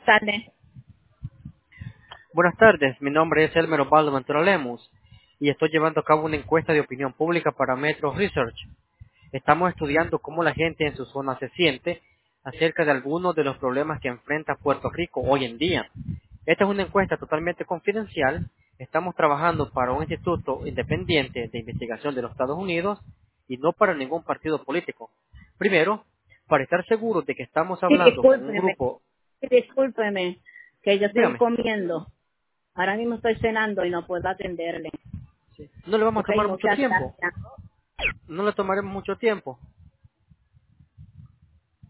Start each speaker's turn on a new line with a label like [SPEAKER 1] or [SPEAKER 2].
[SPEAKER 1] Tarde.
[SPEAKER 2] Buenas tardes, mi nombre es Elmer Osvaldo Ventura Lemus y estoy llevando a cabo una encuesta de opinión pública para Metro Research. Estamos estudiando cómo la gente en su zona se siente acerca de algunos de los problemas que enfrenta Puerto Rico hoy en día. Esta es una encuesta totalmente confidencial. Estamos trabajando para un instituto independiente de investigación de los Estados Unidos y no para ningún partido político. Primero, para estar seguros de que estamos
[SPEAKER 1] Sí,
[SPEAKER 2] hablando con un
[SPEAKER 1] discúlpeme,
[SPEAKER 2] grupo,
[SPEAKER 1] sí, discúlpeme, que yo estoy
[SPEAKER 2] dígame,
[SPEAKER 1] comiendo. Ahora mismo estoy cenando y no puedo atenderle.
[SPEAKER 2] no le vamos a
[SPEAKER 1] Ok,
[SPEAKER 2] tomar mucho
[SPEAKER 1] muchas
[SPEAKER 2] tiempo.
[SPEAKER 1] gracias.
[SPEAKER 2] No le tomaremos mucho tiempo.